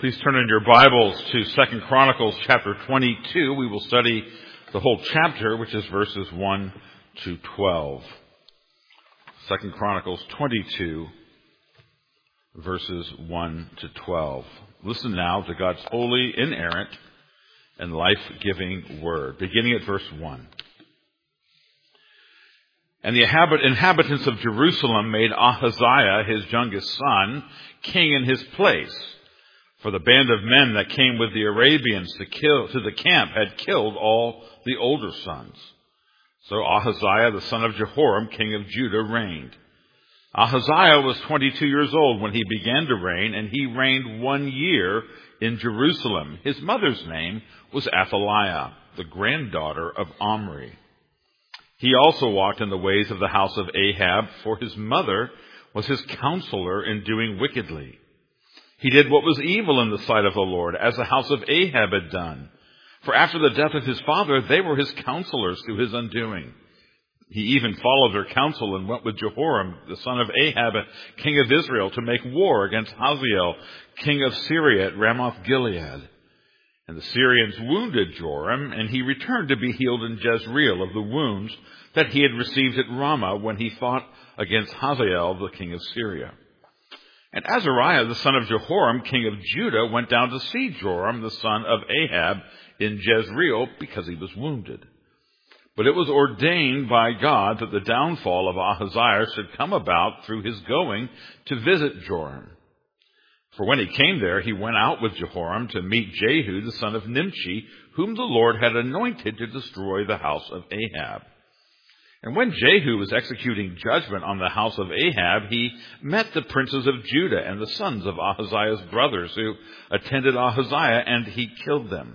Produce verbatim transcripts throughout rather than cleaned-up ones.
Please turn in your Bibles to Second Chronicles chapter twenty-two. We will study the whole chapter, which is verses one to twelve. Second Chronicles twenty-two, verses one to twelve. Listen now to God's holy, inerrant, and life-giving word, beginning at verse one. And the inhabitants of Jerusalem made Ahaziah, his youngest son, king in his place. For the band of men that came with the Arabians to kill to the camp had killed all the older sons. So Ahaziah, the son of Jehoram, king of Judah, reigned. Ahaziah was twenty-two years old when he began to reign, and he reigned one year in Jerusalem. His mother's name was Athaliah, the granddaughter of Omri. He also walked in the ways of the house of Ahab, for his mother was his counselor in doing wickedly. He did what was evil in the sight of the Lord, as the house of Ahab had done. For after the death of his father, they were his counselors to his undoing. He even followed their counsel and went with Jehoram, the son of Ahab, king of Israel, to make war against Hazael, king of Syria, at Ramoth Gilead. And the Syrians wounded Joram, and he returned to be healed in Jezreel of the wounds that he had received at Ramah when he fought against Hazael, the king of Syria. And Azariah, the son of Jehoram, king of Judah, went down to see Joram, the son of Ahab, in Jezreel, because he was wounded. But it was ordained by God that the downfall of Ahaziah should come about through his going to visit Joram. For when he came there, he went out with Jehoram to meet Jehu, the son of Nimshi, whom the Lord had anointed to destroy the house of Ahab. And when Jehu was executing judgment on the house of Ahab, he met the princes of Judah and the sons of Ahaziah's brothers who attended Ahaziah, and he killed them.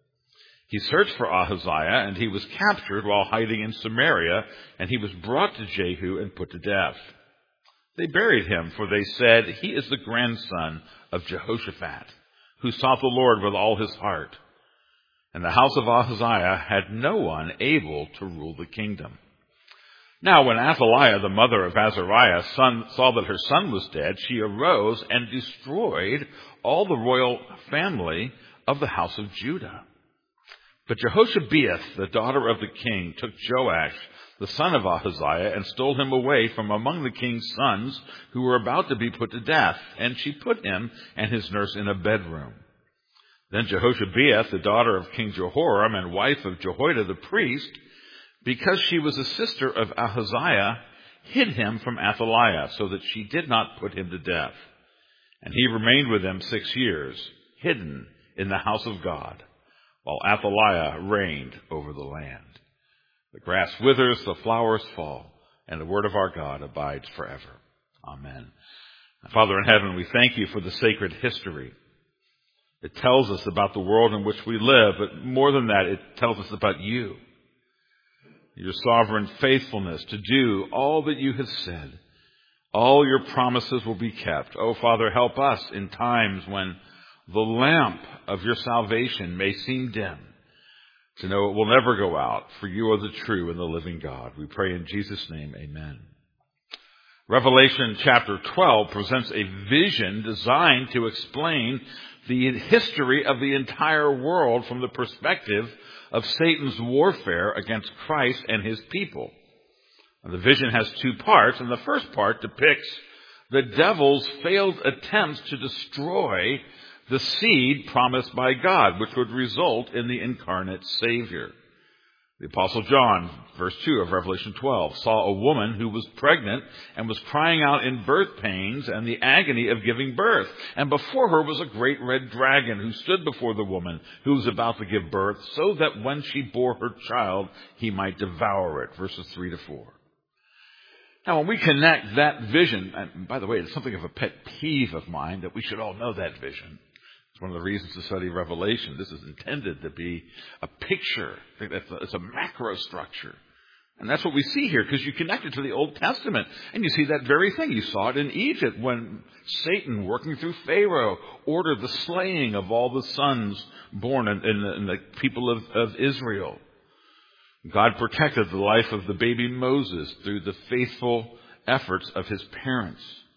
He searched for Ahaziah, and he was captured while hiding in Samaria, and he was brought to Jehu and put to death. They buried him, for they said, "He is the grandson of Jehoshaphat, who sought the Lord with all his heart." And the house of Ahaziah had no one able to rule the kingdom. Now when Athaliah, the mother of Azariah, son, saw that her son was dead, she arose and destroyed all the royal family of the house of Judah. But Jehoshabeath, the daughter of the king, took Joash, the son of Ahaziah, and stole him away from among the king's sons who were about to be put to death, and she put him and his nurse in a bedroom. Then Jehoshabeath, the daughter of King Jehoram and wife of Jehoiada the priest, because she was a sister of Ahaziah, hid him from Athaliah, so that she did not put him to death. And he remained with them six years, hidden in the house of God, while Athaliah reigned over the land. The grass withers, the flowers fall, and the word of our God abides forever. Amen. Father in heaven, we thank you for the sacred history. It tells us about the world in which we live, but more than that, it tells us about you. Your sovereign faithfulness to do all that you have said. All your promises will be kept. Oh, Father, help us in times when the lamp of your salvation may seem dim, to know it will never go out, for you are the true and the living God. We pray in Jesus' name, amen. Revelation chapter twelve presents a vision designed to explain the history of the entire world from the perspective of Satan's warfare against Christ and his people. And the vision has two parts, and the first part depicts the devil's failed attempts to destroy the seed promised by God, which would result in the incarnate Savior. The Apostle John, verse two of Revelation twelve, saw a woman who was pregnant and was crying out in birth pains and the agony of giving birth. And before her was a great red dragon who stood before the woman who was about to give birth, so that when she bore her child, he might devour it. Verses three to four. Now, when we connect that vision, and by the way, it's something of a pet peeve of mine that we should all know that vision. It's one of the reasons to study Revelation. This is intended to be a picture. I think that's a, it's a macro structure. And that's what we see here, because you connect it to the Old Testament. And you see that very thing. You saw it in Egypt when Satan, working through Pharaoh, ordered the slaying of all the sons born in, in, the, in the people of, of Israel. God protected the life of the baby Moses through the faithful efforts of his parents.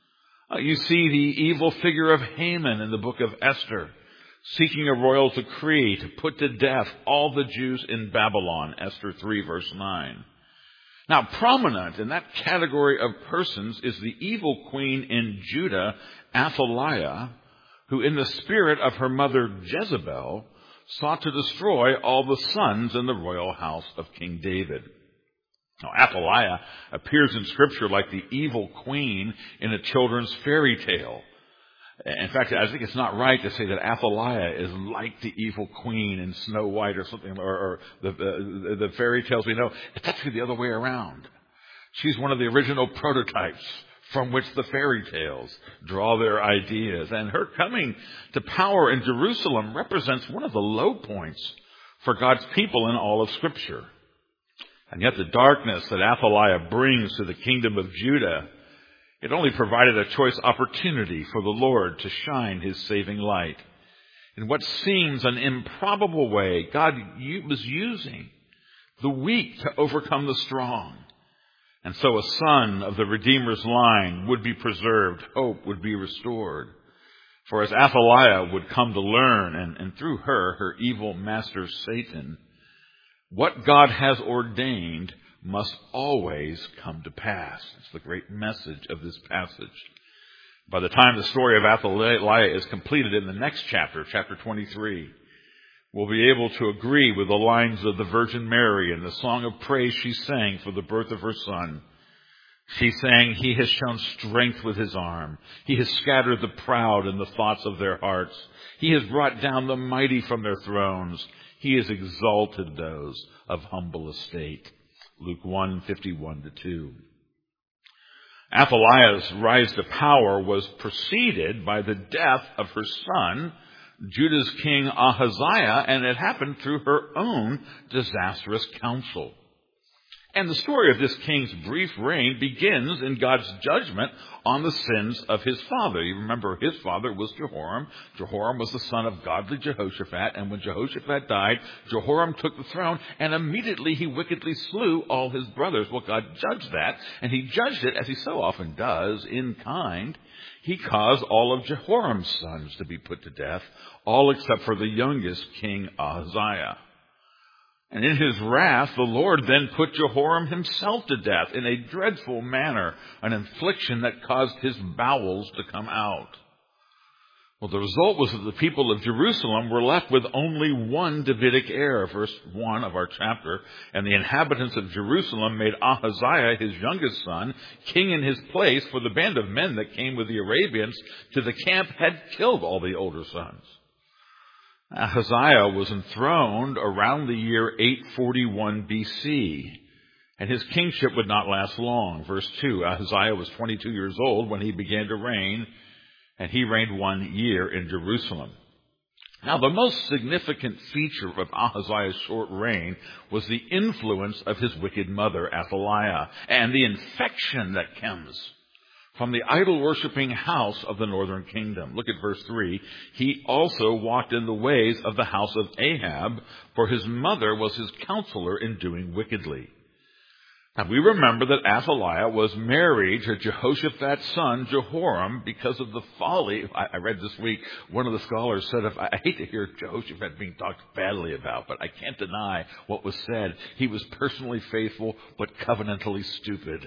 Uh, you see the evil figure of Haman in the book of Esther, seeking a royal decree to put to death all the Jews in Babylon, Esther three, verse nine. Now, prominent in that category of persons is the evil queen in Judah, Athaliah, who in the spirit of her mother Jezebel sought to destroy all the sons in the royal house of King David. Now, Athaliah appears in Scripture like the evil queen in a children's fairy tale. In fact, I think it's not right to say that Athaliah is like the evil queen in Snow White or something, or, or the, the, the fairy tales we know. It's actually the other way around. She's one of the original prototypes from which the fairy tales draw their ideas. And her coming to power in Jerusalem represents one of the low points for God's people in all of Scripture. And yet the darkness that Athaliah brings to the kingdom of Judah, it only provided a choice opportunity for the Lord to shine His saving light. In what seems an improbable way, God was using the weak to overcome the strong. And so a son of the Redeemer's line would be preserved, hope would be restored. For as Athaliah would come to learn, and, and through her, her evil master Satan, what God has ordained must always come to pass. It's the great message of this passage. By the time the story of Athaliah is completed in the next chapter, chapter twenty-three, we'll be able to agree with the lines of the Virgin Mary and the song of praise she sang for the birth of her son. She sang, "He has shown strength with His arm. He has scattered the proud in the thoughts of their hearts. He has brought down the mighty from their thrones. He has exalted those of humble estate." Luke one, fifty-one to two. Athaliah's rise to power was preceded by the death of her son, Judah's king Ahaziah, and it happened through her own disastrous counsel. And the story of this king's brief reign begins in God's judgment on the sins of his father. You remember his father was Jehoram. Jehoram was the son of godly Jehoshaphat. And when Jehoshaphat died, Jehoram took the throne, and immediately he wickedly slew all his brothers. Well, God judged that, and He judged it, as He so often does, in kind. He caused all of Jehoram's sons to be put to death, all except for the youngest, King Ahaziah. And in His wrath, the Lord then put Jehoram himself to death in a dreadful manner, an infliction that caused his bowels to come out. Well, the result was that the people of Jerusalem were left with only one Davidic heir, verse one of our chapter, and the inhabitants of Jerusalem made Ahaziah, his youngest son, king in his place, for the band of men that came with the Arabians to the camp had killed all the older sons. Ahaziah was enthroned around the year eight forty-one B C, and his kingship would not last long. Verse two, Ahaziah was twenty-two years old when he began to reign, and he reigned one year in Jerusalem. Now, the most significant feature of Ahaziah's short reign was the influence of his wicked mother, Athaliah, and the infection that comes from the idol-worshipping house of the northern kingdom. Look at verse three. He also walked in the ways of the house of Ahab, for his mother was his counselor in doing wickedly. Now, we remember that Athaliah was married to Jehoshaphat's son, Jehoram, because of the folly. I, I read this week, one of the scholars said, if, I hate to hear Jehoshaphat being talked badly about, but I can't deny what was said. He was personally faithful, but covenantally stupid.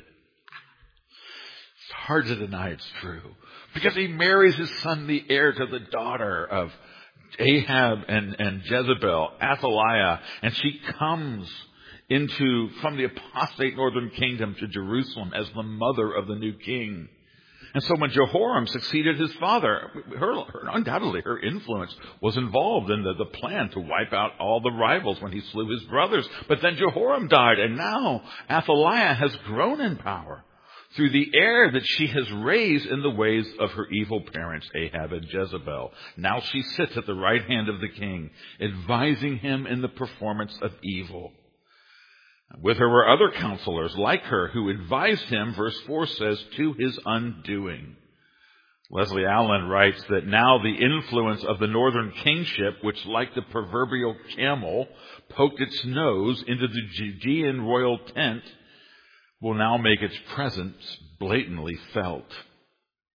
It's hard to deny it's true. Because he marries his son, the heir to the daughter of Ahab and, and Jezebel, Athaliah, and she comes into, from the apostate northern kingdom to Jerusalem as the mother of the new king. And so when Jehoram succeeded his father, her, her, undoubtedly her influence was involved in the, the plan to wipe out all the rivals when he slew his brothers. But then Jehoram died, and now Athaliah has grown in power through the heir that she has raised in the ways of her evil parents, Ahab and Jezebel. Now she sits at the right hand of the king, advising him in the performance of evil. With her were other counselors like her who advised him, verse four says, to his undoing. Leslie Allen writes that now the influence of the northern kingship, which like the proverbial camel poked its nose into the Judean royal tent, will now make its presence blatantly felt.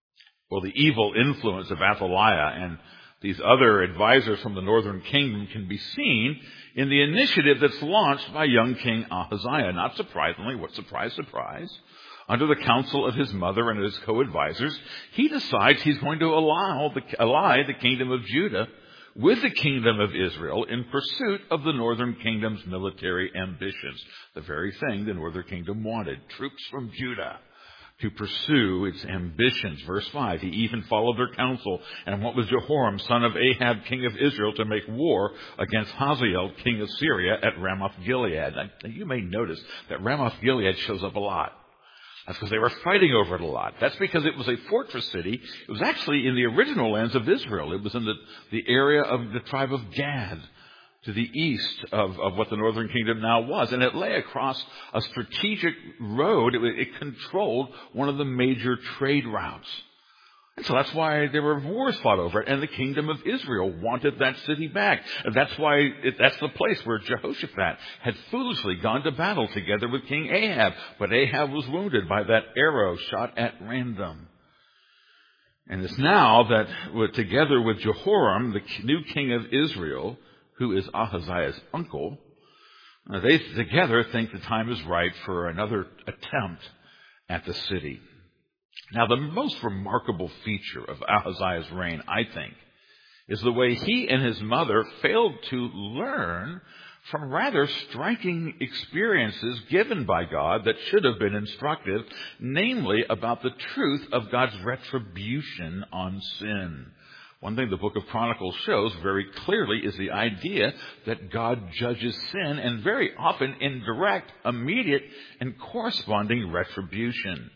Well, the evil influence of Athaliah and these other advisors from the northern kingdom can be seen in the initiative that's launched by young King Ahaziah. Not surprisingly, what surprise, surprise, under the counsel of his mother and his co-advisors, he decides he's going to ally the, ally the kingdom of Judah with the kingdom of Israel in pursuit of the northern kingdom's military ambitions. The very thing the northern kingdom wanted, troops from Judah to pursue its ambitions. Verse five, he even followed their counsel and went with Jehoram, son of Ahab, king of Israel, to make war against Hazael, king of Syria, at Ramoth-Gilead. Now, you may notice that Ramoth-Gilead shows up a lot. That's because they were fighting over it a lot. That's because it was a fortress city. It was actually in the original lands of Israel. It was in the, the area of the tribe of Gad, to the east of, of what the northern kingdom now was. And it lay across a strategic road. It, it controlled one of the major trade routes. And so that's why there were wars fought over it. And the kingdom of Israel wanted that city back. And that's why it, that's the place where Jehoshaphat had foolishly gone to battle together with King Ahab. But Ahab was wounded by that arrow shot at random. And it's now that together with Jehoram, the new king of Israel, who is Ahaziah's uncle, they together think the time is right for another attempt at the city. Now, the most remarkable feature of Ahaziah's reign, I think, is the way he and his mother failed to learn from rather striking experiences given by God that should have been instructive, namely about the truth of God's retribution on sin. One thing the book of Chronicles shows very clearly is the idea that God judges sin, and very often in direct, immediate, and corresponding retribution.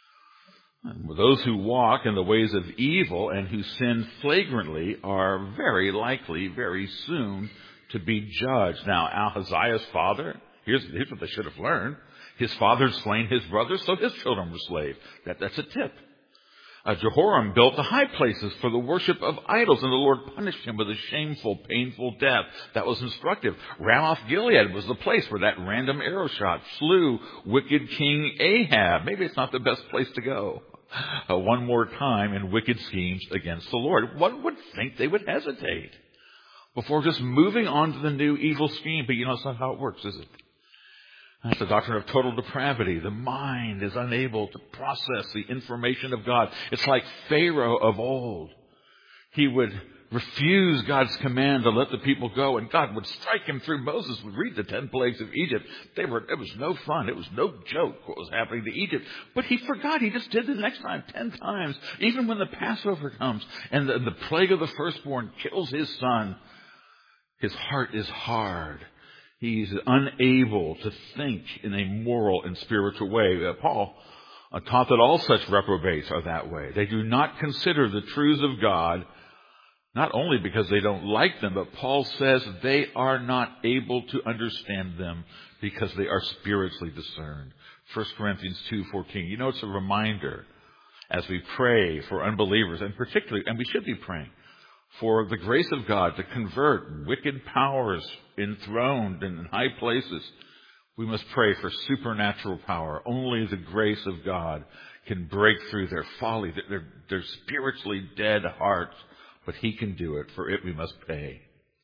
And those who walk in the ways of evil and who sin flagrantly are very likely, very soon, to be judged. Now, Ahaziah's father, here's, here's what they should have learned. His father had slain his brothers, so his children were slaves. That, that's a tip. Uh, Jehoram built the high places for the worship of idols, and the Lord punished him with a shameful, painful death. That was instructive. Ramoth-Gilead was the place where that random arrow shot flew wicked King Ahab. Maybe it's not the best place to go. Uh, one more time in wicked schemes against the Lord. One would think they would hesitate before just moving on to the new evil scheme. But you know, that's not how it works, is it? That's the doctrine of total depravity. The mind is unable to process the information of God. It's like Pharaoh of old. He would refuse God's command to let the people go, and God would strike him through Moses. We read the ten plagues of Egypt. They were, it was no fun. It was no joke what was happening to Egypt. But he forgot. He just did the next time, ten times. Even when the Passover comes and the, the plague of the firstborn kills his son, his heart is hard. He's unable to think in a moral and spiritual way. Uh, Paul uh, taught that all such reprobates are that way. They do not consider the truths of God, not only because they don't like them, but Paul says they are not able to understand them because they are spiritually discerned. First Corinthians two fourteen. You know, it's a reminder as we pray for unbelievers, and particularly, and we should be praying, for the grace of God to convert wicked powers enthroned in high places. We must pray for supernatural power. Only the grace of God can break through their folly, their, their spiritually dead hearts. But he can do it. For it we must pay.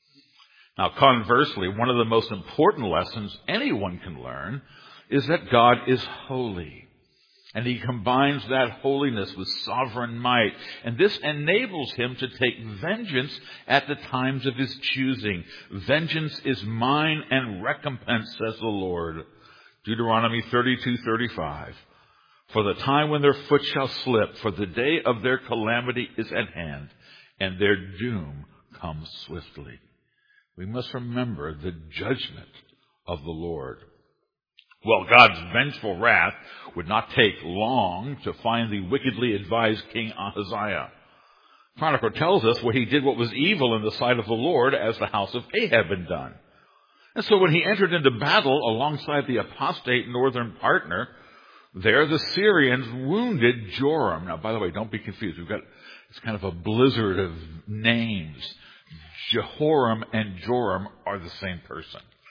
Now, conversely, one of the most important lessons anyone can learn is that God is holy. And he combines that holiness with sovereign might. And this enables him to take vengeance at the times of his choosing. Vengeance is mine and recompense, says the Lord. Deuteronomy thirty-two thirty-five. For the time when their foot shall slip, for the day of their calamity is at hand, and their doom comes swiftly. We must remember the judgment of the Lord. Well, God's vengeful wrath would not take long to find the wickedly advised King Ahaziah. Chronicle tells us where he did what was evil in the sight of the Lord, as the house of Ahab had done. And so when he entered into battle alongside the apostate northern partner, there the Syrians wounded Joram. Now, by the way, don't be confused. We've got, it's kind of a blizzard of names. Jehoram and Joram are the same person.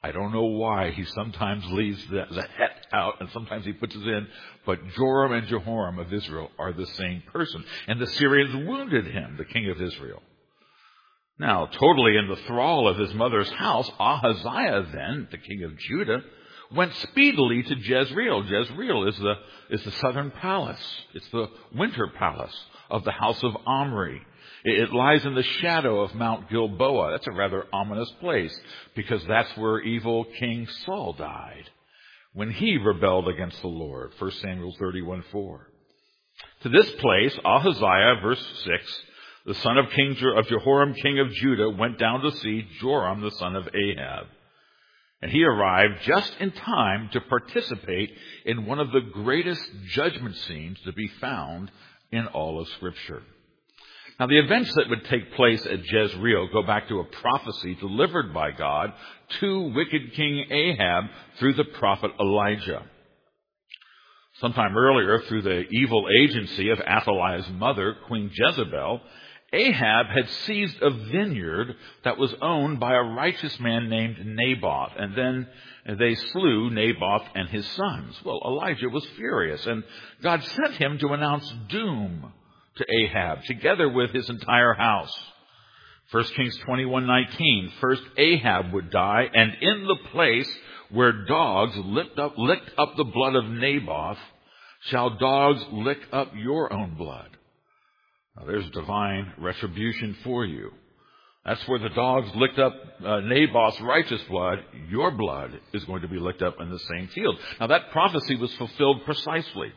I don't know why he sometimes leaves the, the het out and sometimes he puts it in, but Joram and Jehoram of Israel are the same person. And the Syrians wounded him, the king of Israel. Now, totally in the thrall of his mother's house, Ahaziah then, the king of Judah, went speedily to Jezreel. Jezreel is the, is the southern palace. It's the winter palace of the house of Omri. It, it lies in the shadow of Mount Gilboa. That's a rather ominous place because that's where evil King Saul died when he rebelled against the Lord. First Samuel thirty-one four. To this place, Ahaziah, verse six, the son of King of Jehoram, king of Judah, went down to see Joram, the son of Ahab. And he arrived just in time to participate in one of the greatest judgment scenes to be found in all of Scripture. Now, the events that would take place at Jezreel go back to a prophecy delivered by God to wicked King Ahab through the prophet Elijah. Sometime earlier, through the evil agency of Athaliah's mother, Queen Jezebel, Ahab had seized a vineyard that was owned by a righteous man named Naboth, and then they slew Naboth and his sons. Well, Elijah was furious, and God sent him to announce doom to Ahab, together with his entire house. First Kings twenty-one nineteen, first Ahab would die, and in the place where dogs licked up, licked up the blood of Naboth, shall dogs lick up your own blood. Now, there's divine retribution for you. That's where the dogs licked up uh, Naboth's righteous blood. Your blood is going to be licked up in the same field. Now, that prophecy was fulfilled precisely.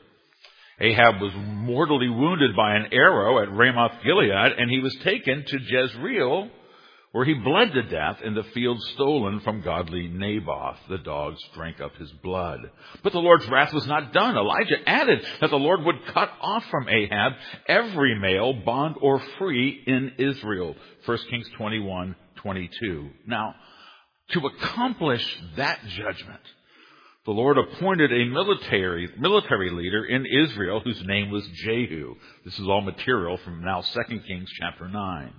Ahab was mortally wounded by an arrow at Ramoth Gilead, and he was taken to Jezreel, where he bled to death in the field stolen from godly Naboth. The dogs drank up his blood. But the Lord's wrath was not done. Elijah added that the Lord would cut off from Ahab every male, bond or free, in Israel. First Kings twenty-one twenty-two. Now, to accomplish that judgment, the Lord appointed a military military leader in Israel whose name was Jehu. This is all material from now Second Kings chapter nine.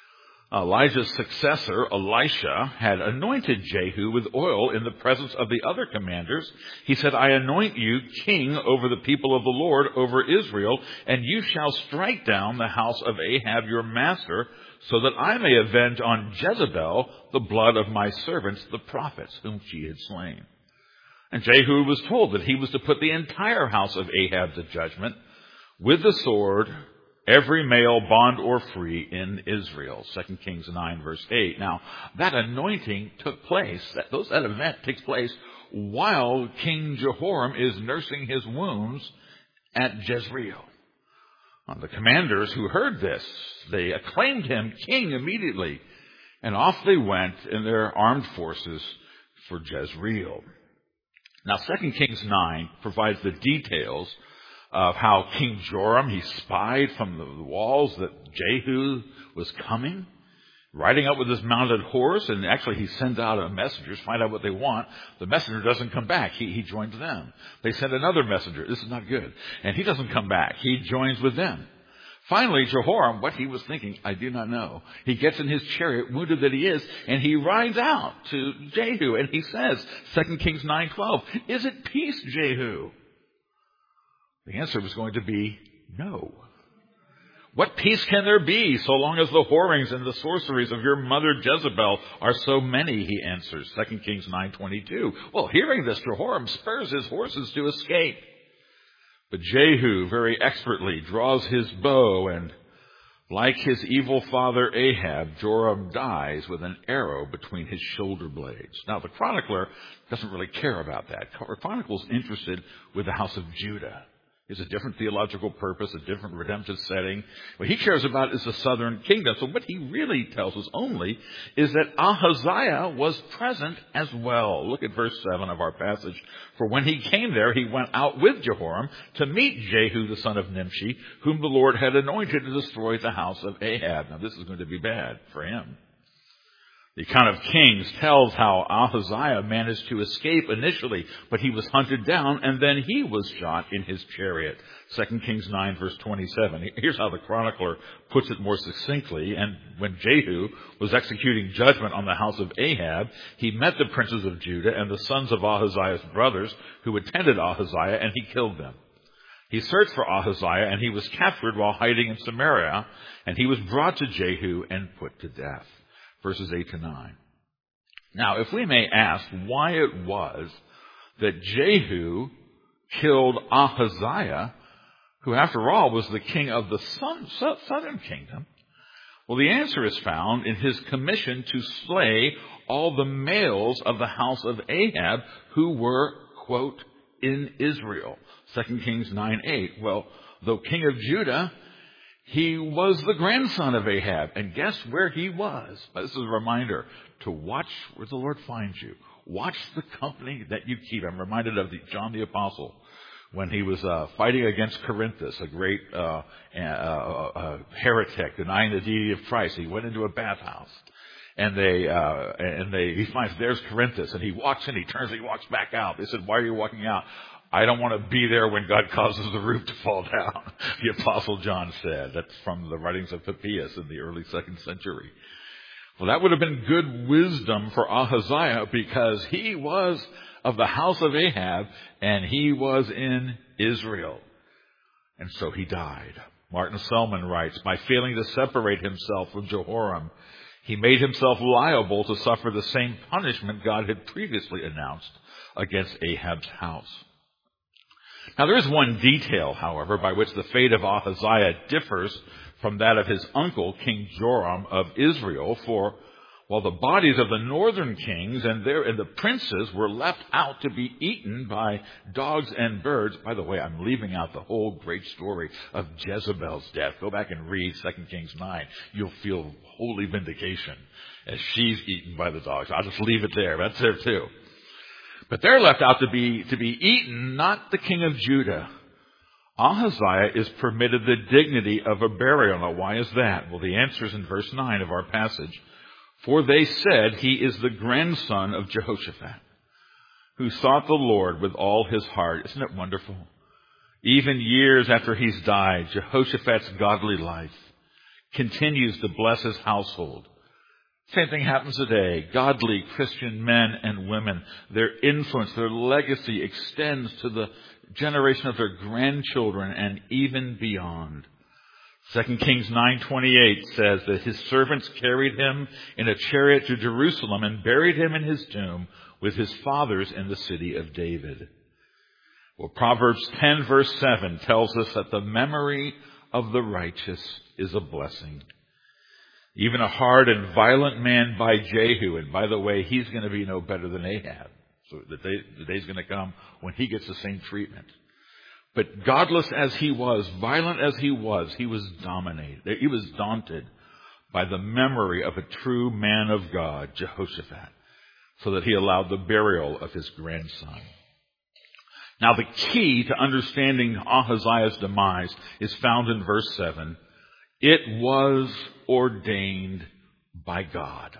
Elijah's successor, Elisha, had anointed Jehu with oil in the presence of the other commanders. He said, I anoint you king over the people of the Lord, over Israel, and you shall strike down the house of Ahab your master, so that I may avenge on Jezebel the blood of my servants, the prophets, whom she had slain. And Jehu was told that he was to put the entire house of Ahab to judgment with the sword, every male, bond or free, in Israel. Second Kings nine, verse eight. Now, that anointing took place, that, those, that event takes place while King Jehoram is nursing his wounds at Jezreel. Now, the commanders who heard this, they acclaimed him king immediately, and off they went in their armed forces for Jezreel. Now, Second Kings nine provides the details of how King Joram, he spied from the walls that Jehu was coming, riding up with his mounted horse, and actually he sends out a messenger to find out what they want. The messenger doesn't come back. He, he joins them. They send another messenger. This is not good. And he doesn't come back. He joins with them. Finally, Jehoram, what he was thinking, I do not know. He gets in his chariot, wounded that he is, and he rides out to Jehu, and he says, Second Kings nine twelve, is it peace, Jehu? The answer was going to be no. What peace can there be so long as the whorings and the sorceries of your mother Jezebel are so many, he answers. Second Kings nine twenty-two. Well, hearing this, Jehoram spurs his horses to escape. But Jehu very expertly draws his bow, and like his evil father Ahab, Joram dies with an arrow between his shoulder blades. Now, the chronicler doesn't really care about that. The chronicler's interested with the house of Judah. It's a different theological purpose, a different redemptive setting. What he cares about is the southern kingdom. So what he really tells us only is that Ahaziah was present as well. Look at verse seven of our passage. For when he came there, he went out with Jehoram to meet Jehu the son of Nimshi, whom the Lord had anointed to destroy the house of Ahab. Now this is going to be bad for him. The account of Kings tells how Ahaziah managed to escape initially, but he was hunted down and then he was shot in his chariot. Second Kings nine verse twenty-seven. Here's how the chronicler puts it more succinctly. And when Jehu was executing judgment on the house of Ahab, he met the princes of Judah and the sons of Ahaziah's brothers who attended Ahaziah, and he killed them. He searched for Ahaziah, and he was captured while hiding in Samaria, and he was brought to Jehu and put to death. Verses eight to nine. Now, if we may ask why it was that Jehu killed Ahaziah, who after all was the king of the southern kingdom, well, the answer is found in his commission to slay all the males of the house of Ahab who were, quote, in Israel. Second Kings nine eight. Well, though king of Judah, he was the grandson of Ahab. And guess where he was? This is a reminder to watch where the Lord finds you. Watch the company that you keep. I'm reminded of the, John the Apostle when he was uh, fighting against Corinthus, a great uh, uh, uh, heretic denying the deity of Christ. He went into a bathhouse. And they, uh, and they, he finds there's Corinthus, and he walks in, he turns, and he walks back out. They said, why are you walking out? I don't want to be there when God causes the roof to fall down, the Apostle John said. That's from the writings of Papias in the early second century. Well, that would have been good wisdom for Ahaziah because he was of the house of Ahab and he was in Israel. And so he died. Martin Selman writes, by failing to separate himself from Jehoram, he made himself liable to suffer the same punishment God had previously announced against Ahab's house. Now, there is one detail, however, by which the fate of Ahaziah differs from that of his uncle, King Joram of Israel, for while the bodies of the northern kings and, their, and the princes were left out to be eaten by dogs and birds. By the way, I'm leaving out the whole great story of Jezebel's death. Go back and read Second Kings nine. You'll feel holy vindication as she's eaten by the dogs. I'll just leave it there. That's there too. But they're left out to be, to be eaten, not the king of Judah. Ahaziah is permitted the dignity of a burial. Now, why is that? Well, the answer is in verse nine of our passage. For they said he is the grandson of Jehoshaphat, who sought the Lord with all his heart. Isn't it wonderful? Even years after he's died, Jehoshaphat's godly life continues to bless his household. Same thing happens today. Godly Christian men and women, their influence, their legacy extends to the generation of their grandchildren and even beyond. Second Kings nine twenty-eight says that his servants carried him in a chariot to Jerusalem and buried him in his tomb with his fathers in the city of David. Well, Proverbs ten verse seven tells us that the memory of the righteous is a blessing. Even a hard and violent man by Jehu, and by the way, he's going to be no better than Ahab. So the, day, the day's going to come when he gets the same treatment. But godless as he was, violent as he was, he was dominated. He was daunted by the memory of a true man of God, Jehoshaphat, so that he allowed the burial of his grandson. Now, the key to understanding Ahaziah's demise is found in verse seven. It was ordained by God.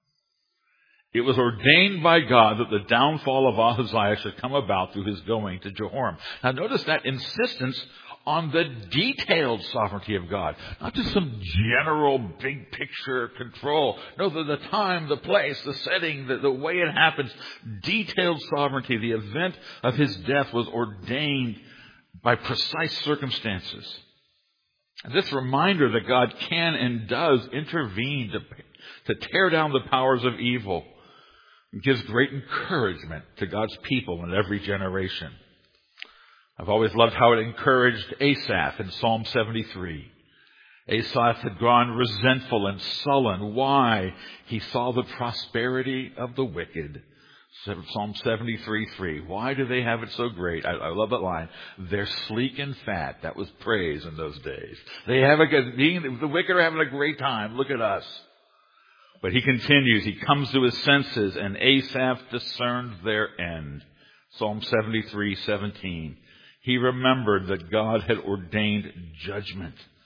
It was ordained by God that the downfall of Ahaziah should come about through his going to Jehoram. Now notice that insistence on the detailed sovereignty of God. Not just some general big picture control. No, the, the time, the place, the setting, the, the way it happens. Detailed sovereignty. The event of his death was ordained by precise circumstances. And this reminder that God can and does intervene to, to tear down the powers of evil gives great encouragement to God's people in every generation. I've always loved how it encouraged Asaph in Psalm seventy-three. Asaph had grown resentful and sullen. Why? He saw the prosperity of the wicked. Psalm seventy-three three. Why do they have it so great? I, I love that line. They're sleek and fat. That was praise in those days. They have a good, being, the wicked are having a great time. Look at us. But he continues. He comes to his senses, and Asaph discerned their end. Psalm seventy-three seventeen. He remembered that God had ordained judgment.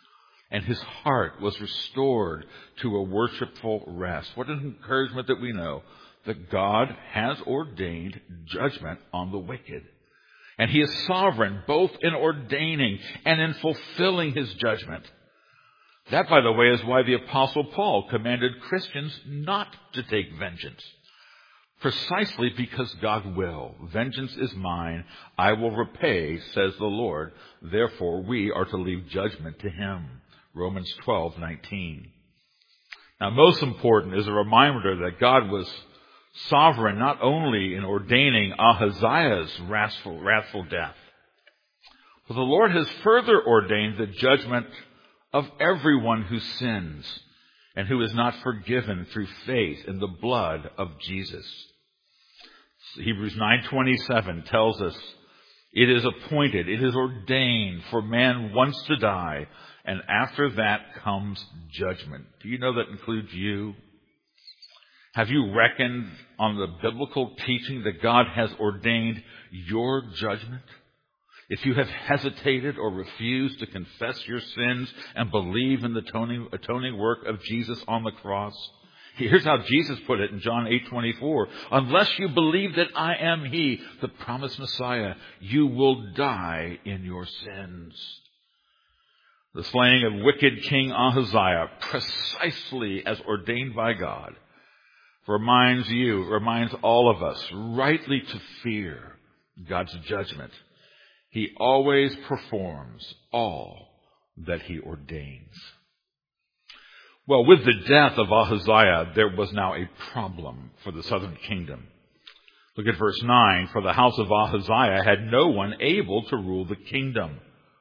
and his heart was restored to a worshipful rest. What an encouragement that we know that God has ordained judgment on the wicked. And he is sovereign both in ordaining and in fulfilling his judgment. That, by the way, is why the Apostle Paul commanded Christians not to take vengeance. Precisely because God will. Vengeance is mine, I will repay, says the Lord. Therefore, we are to leave judgment to him. Romans twelve nineteen. Now, most important is a reminder that God was sovereign not only in ordaining Ahaziah's wrathful, wrathful death, but the Lord has further ordained the judgment of everyone who sins and who is not forgiven through faith in the blood of Jesus. Hebrews nine twenty-seven tells us, it is appointed, it is ordained for man once to die, and after that comes judgment. Do you know that includes you? Have you reckoned on the biblical teaching that God has ordained your judgment? If you have hesitated or refused to confess your sins and believe in the atoning, atoning work of Jesus on the cross, here's how Jesus put it in John eight twenty-four. Unless you believe that I am he, the promised Messiah, you will die in your sins. The slaying of wicked King Ahaziah, precisely as ordained by God, reminds you, reminds all of us, rightly to fear God's judgment. He always performs all that he ordains. Well, with the death of Ahaziah, there was now a problem for the southern kingdom. Look at verse nine. For the house of Ahaziah had no one able to rule the kingdom.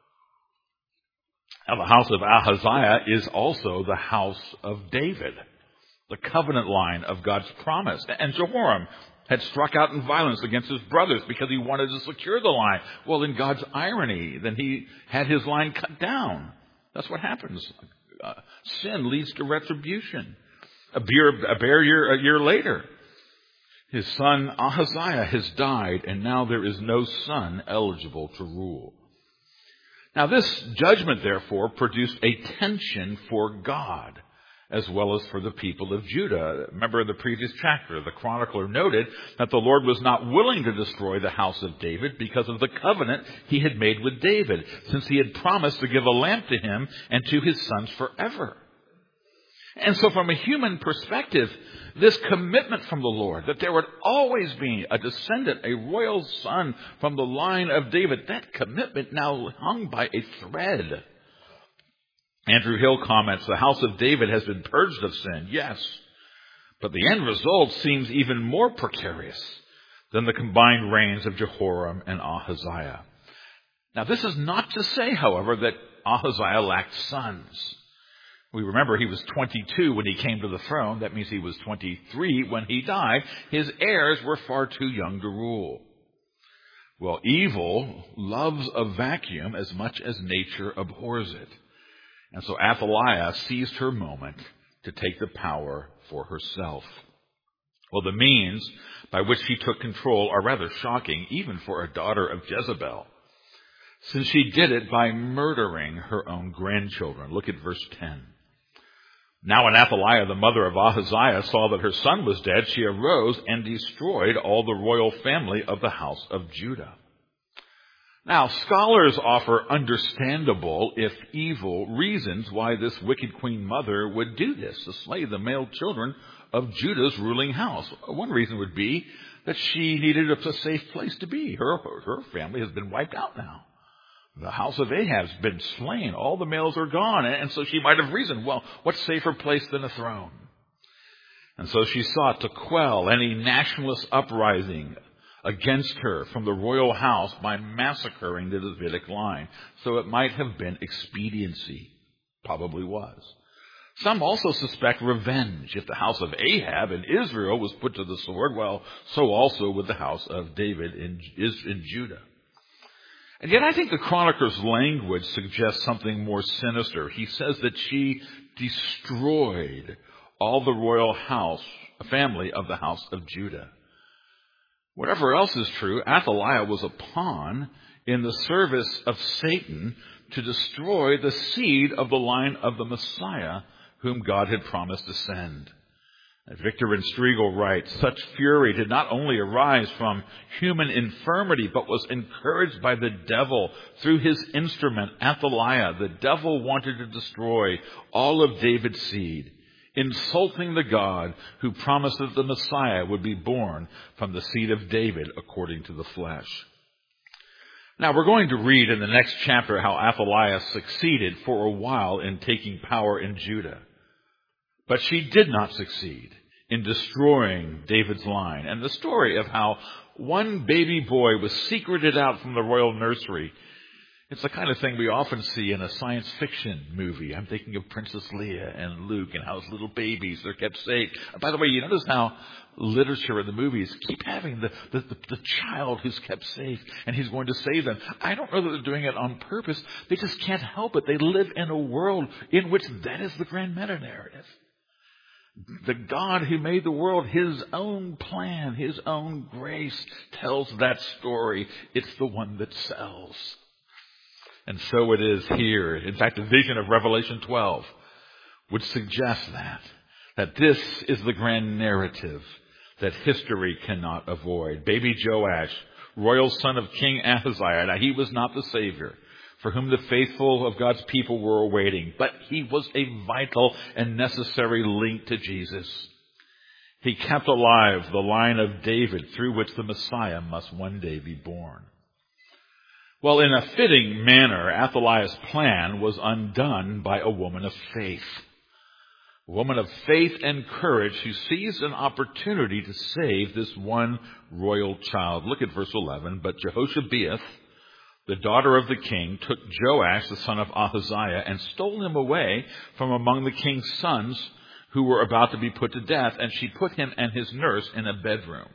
Now, the house of Ahaziah is also the house of David, the covenant line of God's promise. And Jehoram had struck out in violence against his brothers because he wanted to secure the line. Well, in God's irony, then he had his line cut down. That's what happens. Uh, sin leads to retribution. A, beer, a bare year, a year later, his son Ahaziah has died, and now there is no son eligible to rule. Now, this judgment, therefore, produced a tension for God as well as for the people of Judah. Remember in the previous chapter, the chronicler noted that the Lord was not willing to destroy the house of David because of the covenant he had made with David, since he had promised to give a lamp to him and to his sons forever. And so from a human perspective, this commitment from the Lord that there would always be a descendant, a royal son from the line of David, that commitment now hung by a thread. Andrew Hill comments, the house of David has been purged of sin, yes, but the end result seems even more precarious than the combined reigns of Jehoram and Ahaziah. Now, this is not to say, however, that Ahaziah lacked sons. We remember he was twenty-two when he came to the throne. That means he was twenty-three when he died. His heirs were far too young to rule. Well, evil loves a vacuum as much as nature abhors it. And so Athaliah seized her moment to take the power for herself. Well, the means by which she took control are rather shocking, even for a daughter of Jezebel, since she did it by murdering her own grandchildren. Look at verse ten. Now when Athaliah, the mother of Ahaziah, saw that her son was dead, she arose and destroyed all the royal family of the house of Judah. Now, scholars offer understandable, if evil, reasons why this wicked queen mother would do this, to slay the male children of Judah's ruling house. One reason would be that she needed a safe place to be. Her, her family has been wiped out now. The house of Ahab has been slain. All the males are gone. And so she might have reasoned, well, what safer place than a throne? And so she sought to quell any nationalist uprising against her from the royal house by massacring the Davidic line. So it might have been expediency. Probably was. Some also suspect revenge. If the house of Ahab in Israel was put to the sword, well, so also would the house of David in, in Judah. And yet I think the chronicler's language suggests something more sinister. He says that she destroyed all the royal house, family of the house of Judah. Whatever else is true, Athaliah was a pawn in the service of Satan to destroy the seed of the line of the Messiah whom God had promised to send. As Victor Van Striegel writes, such fury did not only arise from human infirmity, but was encouraged by the devil through his instrument, Athaliah. The devil wanted to destroy all of David's seed, insulting the God who promised that the Messiah would be born from the seed of David according to the flesh. Now, we're going to read in the next chapter how Athaliah succeeded for a while in taking power in Judah. But she did not succeed in destroying David's line. And the story of how one baby boy was secreted out from the royal nursery, it's the kind of thing we often see in a science fiction movie. I'm thinking of Princess Leia and Luke and how as little babies they're kept safe. By the way, you notice how literature in the movies keep having the, the, the, the child who's kept safe and he's going to save them. I don't know that they're doing it on purpose. They just can't help it. They live in a world in which that is the grand meta-narrative. The God who made the world, his own plan, his own grace tells that story. It's the one that sells. And so it is here. In fact, the vision of Revelation twelve would suggest that, that this is the grand narrative that history cannot avoid. Baby Joash, royal son of King Ahaziah. Now, he was not the Savior for whom the faithful of God's people were awaiting, but he was a vital and necessary link to Jesus. He kept alive the line of David through which the Messiah must one day be born. Well, in a fitting manner, Athaliah's plan was undone by a woman of faith. A woman of faith and courage who sees an opportunity to save this one royal child. Look at verse eleven. But Jehoshabeath, the daughter of the king, took Joash, the son of Ahaziah, and stole him away from among the king's sons who were about to be put to death, and she put him and his nurse in a bedroom.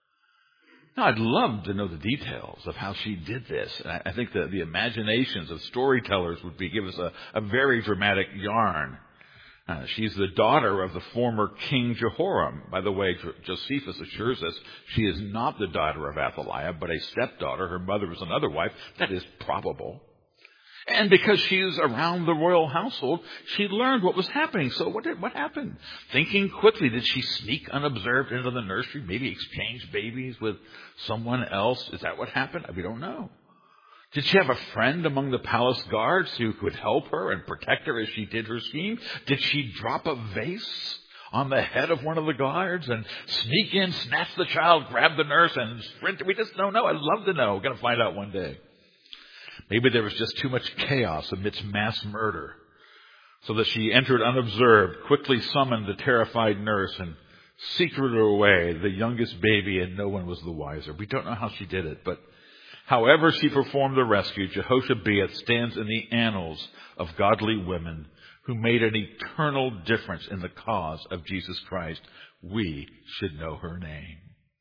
Now, I'd love to know the details of how she did this. I, I think the, the imaginations of storytellers would be give us a, a very dramatic yarn. Uh, she's the daughter of the former King Jehoram. By the way, Josephus assures us she is not the daughter of Athaliah, but a stepdaughter. Her mother was another wife. That is probable. And because she's around the royal household, she learned what was happening. So what did, what happened? Thinking quickly, did she sneak unobserved into the nursery, maybe exchange babies with someone else? Is that what happened? We don't know. Did she have a friend among the palace guards who could help her and protect her as she did her scheme? Did she drop a vase on the head of one of the guards and sneak in, snatch the child, grab the nurse, and sprint? We just don't know. I'd love to know. We're going to find out one day. Maybe there was just too much chaos amidst mass murder, so that she entered unobserved, quickly summoned the terrified nurse, and secreted away the youngest baby, and no one was the wiser. We don't know how she did it, but however she performed the rescue, Jehoshabeath stands in the annals of godly women who made an eternal difference in the cause of Jesus Christ. We should know her name.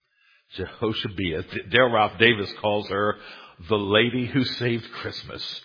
Jehoshabeath. Dale Ralph Davis calls her the lady who saved Christmas.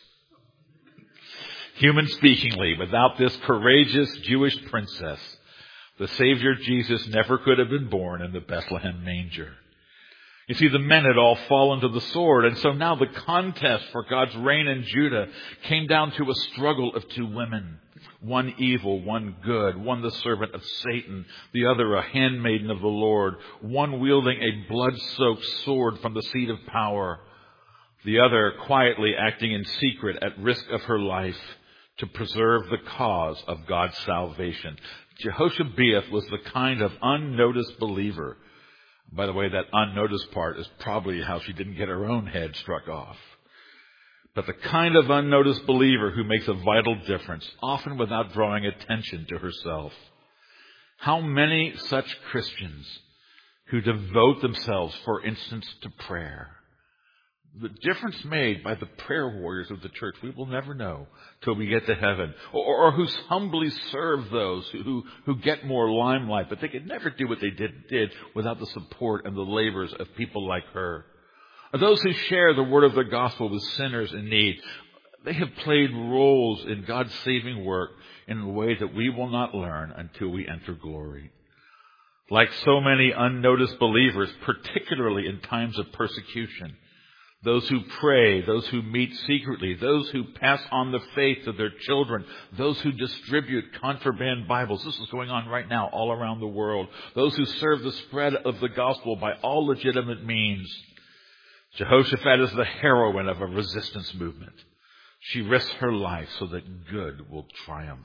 Human speakingly, without this courageous Jewish princess, the Savior Jesus never could have been born in the Bethlehem manger. You see, the men had all fallen to the sword, and so now the contest for God's reign in Judah came down to a struggle of two women. One evil, one good, one the servant of Satan, the other a handmaiden of the Lord, one wielding a blood-soaked sword from the seat of power, the other quietly acting in secret at risk of her life to preserve the cause of God's salvation. Jehoshabeath was the kind of unnoticed believer. By the way, that unnoticed part is probably how she didn't get her own head struck off. But the kind of unnoticed believer who makes a vital difference, often without drawing attention to herself. How many such Christians who devote themselves, for instance, to prayer? The difference made by the prayer warriors of the church, we will never know till we get to heaven. Or, or who humbly serve those who, who, who get more limelight, but they could never do what they did, did without the support and the labors of people like her. Or those who share the word of the gospel with sinners in need. They have played roles in God's saving work in a way that we will not learn until we enter glory. Like so many unnoticed believers, particularly in times of persecution, those who pray, those who meet secretly, those who pass on the faith to their children, those who distribute contraband Bibles. This is going on right now all around the world. Those who serve the spread of the gospel by all legitimate means. Jehoshaphat is the heroine of a resistance movement. She risks her life so that good will triumph.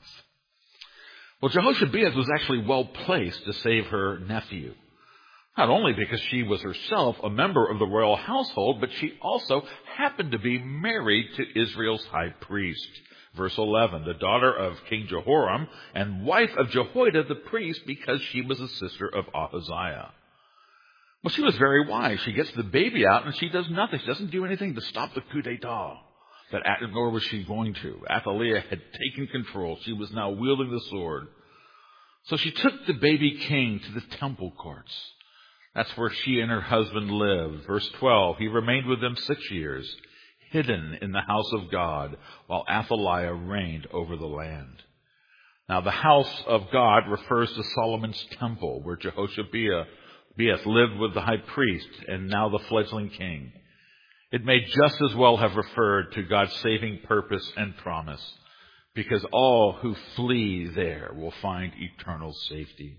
Well, Jehoshabeath was actually well placed to save her nephew. Not only because she was herself a member of the royal household, but she also happened to be married to Israel's high priest. Verse eleven, the daughter of King Jehoram and wife of Jehoiada the priest, because she was a sister of Ahaziah. Well, she was very wise. She gets the baby out and she does nothing. She doesn't do anything to stop the coup d'etat. That, nor was she going to. Athaliah had taken control. She was now wielding the sword. So she took the baby king to the temple courts. That's where she and her husband lived. Verse twelve, he remained with them six years, hidden in the house of God, while Athaliah reigned over the land. Now the house of God refers to Solomon's temple, where Jehoshabeath lived with the high priest and now the fledgling king. It may just as well have referred to God's saving purpose and promise, because all who flee there will find eternal safety.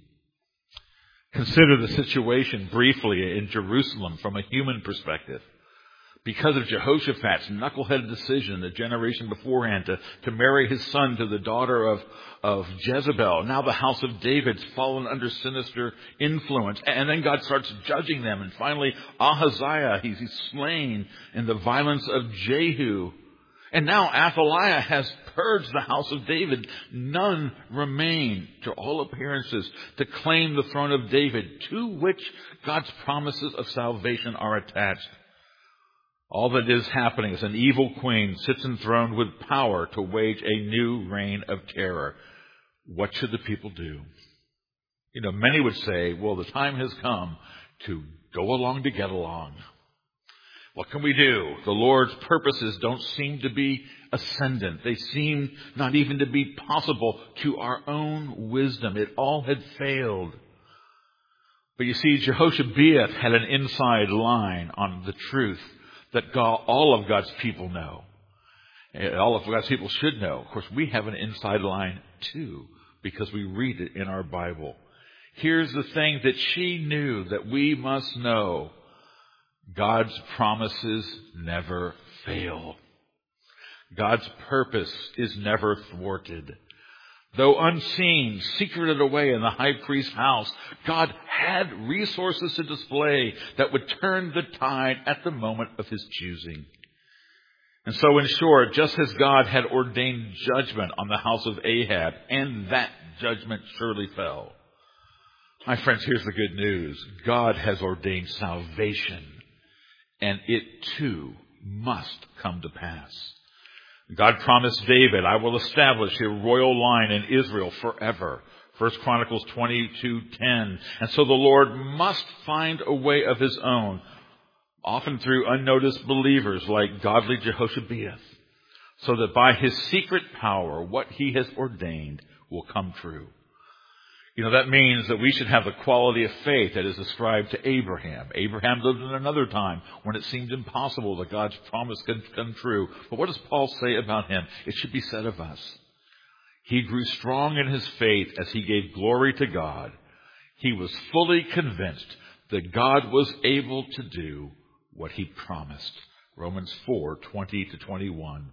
Consider the situation briefly in Jerusalem from a human perspective. Because of Jehoshaphat's knuckleheaded decision a generation beforehand to, to marry his son to the daughter of, of Jezebel, now the house of David's fallen under sinister influence. And then God starts judging them. And finally, Ahaziah, he's, he's slain in the violence of Jehu. And now Athaliah has purged the house of David. None remain, to all appearances, to claim the throne of David, to which God's promises of salvation are attached. All that is happening is an evil queen sits enthroned with power to wage a new reign of terror. What should the people do? You know, many would say, well, the time has come to go along to get along. What can we do? The Lord's purposes don't seem to be ascendant. They seem not even to be possible to our own wisdom. It all had failed. But you see, Jehoshabeath had an inside line on the truth that God, all of God's people know. All of God's people should know. Of course, we have an inside line too, because we read it in our Bible. Here's the thing that she knew that we must know. God's promises never fail. God's purpose is never thwarted. Though unseen, secreted away in the high priest's house, God had resources to display that would turn the tide at the moment of his choosing. And so in short, just as God had ordained judgment on the house of Ahab, and that judgment surely fell. My friends, here's the good news. God has ordained salvation, and it too must come to pass. God promised David, I will establish a royal line in Israel forever. First Chronicles twenty-two ten. And so the Lord must find a way of his own, often through unnoticed believers like godly Jehoshabeath, so that by his secret power, what he has ordained will come true. You know, that means that we should have the quality of faith that is ascribed to Abraham. Abraham lived in another time when it seemed impossible that God's promise could come true. But what does Paul say about him? It should be said of us. He grew strong in his faith as he gave glory to God. He was fully convinced that God was able to do what he promised. Romans four twenty to twenty-one.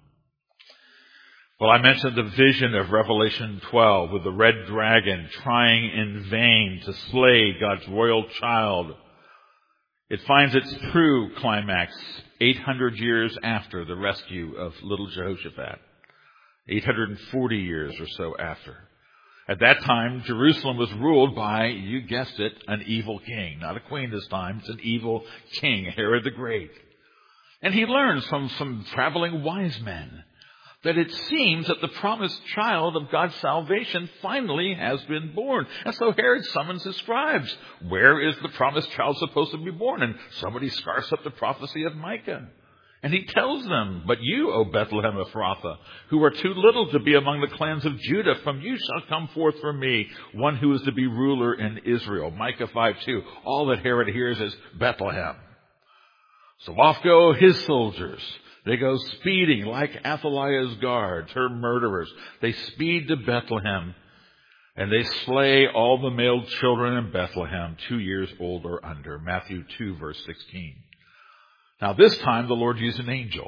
Well, I mentioned the vision of Revelation twelve with the red dragon trying in vain to slay God's royal child. It finds its true climax eight hundred years after the rescue of little Jehoshaphat. eight hundred forty years or so after. At that time, Jerusalem was ruled by, you guessed it, an evil king. Not a queen this time. It's an evil king, Herod the Great. And he learns from some traveling wise men that it seems that the promised child of God's salvation finally has been born. And so Herod summons his scribes. Where is the promised child supposed to be born? And somebody scarfs up the prophecy of Micah. And he tells them, but you, O Bethlehem Ephrathah, who are too little to be among the clans of Judah, from you shall come forth for me one who is to be ruler in Israel. Micah five two. All that Herod hears is Bethlehem. So off go his soldiers. They go speeding like Athaliah's guards, her murderers. They speed to Bethlehem, and they slay all the male children in Bethlehem, two years old or under. Matthew two, verse sixteen. Now this time the Lord used an angel.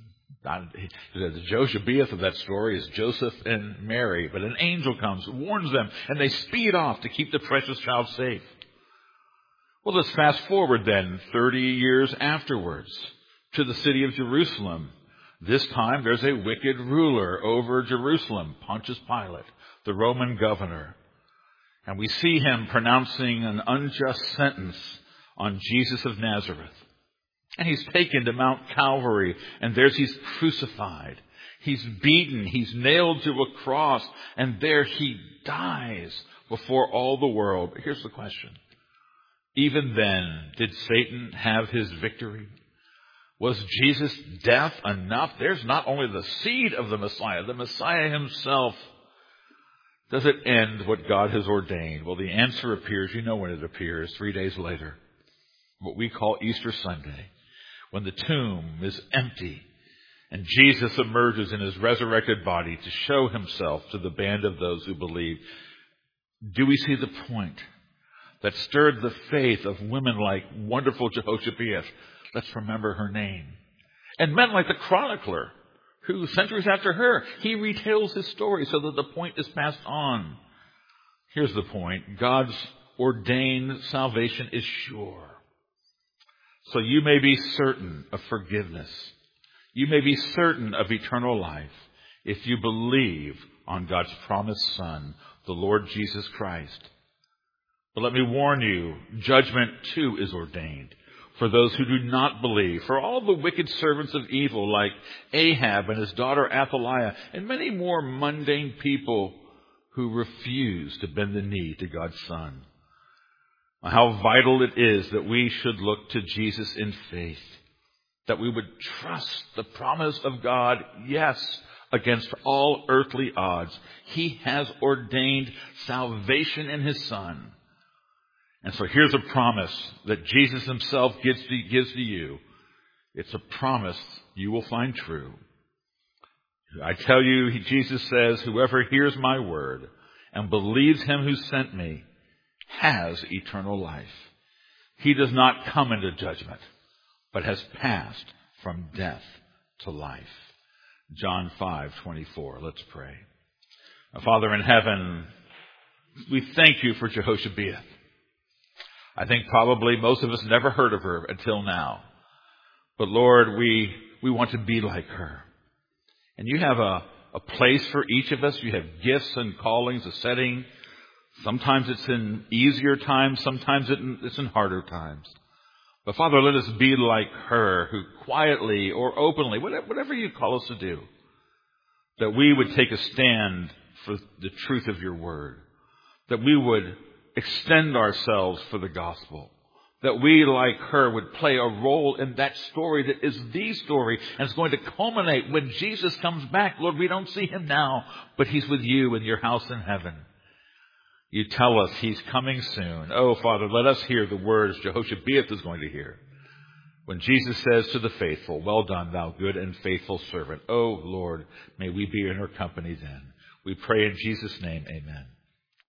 The Joshabeath of that story is Joseph and Mary, but an angel comes, warns them, and they speed off to keep the precious child safe. Well, let's fast forward then, thirty years afterwards, to the city of Jerusalem. This time there's a wicked ruler over Jerusalem, Pontius Pilate, the Roman governor. And we see him pronouncing an unjust sentence on Jesus of Nazareth. And he's taken to Mount Calvary, and there's he's crucified. He's beaten, he's nailed to a cross, and there he dies before all the world. But here's the question. Even then, did Satan have his victory? Was Jesus' death enough? There's not only the seed of the Messiah, the Messiah himself. Does it end what God has ordained? Well, the answer appears, you know when it appears, three days later. What we call Easter Sunday, when the tomb is empty and Jesus emerges in his resurrected body to show himself to the band of those who believe. Do we see the point that stirred the faith of women like wonderful Jehoshabeath? Let's remember her name. And men like the chronicler, who centuries after her, he retells his story so that the point is passed on. Here's the point. God's ordained salvation is sure. So you may be certain of forgiveness. You may be certain of eternal life if you believe on God's promised Son, the Lord Jesus Christ. But let me warn you, judgment too is ordained for those who do not believe, for all the wicked servants of evil like Ahab and his daughter Athaliah, and many more mundane people who refuse to bend the knee to God's Son. How vital it is that we should look to Jesus in faith, that we would trust the promise of God, yes, against all earthly odds. He has ordained salvation in his Son. And so here's a promise that Jesus himself gives to, gives to you. It's a promise you will find true. I tell you, Jesus says, whoever hears my word and believes him who sent me has eternal life. He does not come into judgment, but has passed from death to life. John five twenty-four. Let's pray. Our Father in heaven, we thank you for Jehoshabeath. I think probably most of us never heard of her until now. But Lord, we, we want to be like her. And you have a, a place for each of us. You have gifts and callings, a setting. Sometimes it's in easier times. Sometimes it's in harder times. But Father, let us be like her, who quietly or openly, whatever you call us to do, that we would take a stand for the truth of your word, that we would extend ourselves for the gospel, that we, like her, would play a role in that story that is the story and is going to culminate when Jesus comes back. Lord, we don't see him now, but he's with you in your house in heaven. You tell us he's coming soon. Oh, Father, let us hear the words Jehoshabeath is going to hear when Jesus says to the faithful, well done, thou good and faithful servant. Oh, Lord, may we be in her company then. We pray in Jesus' name, amen.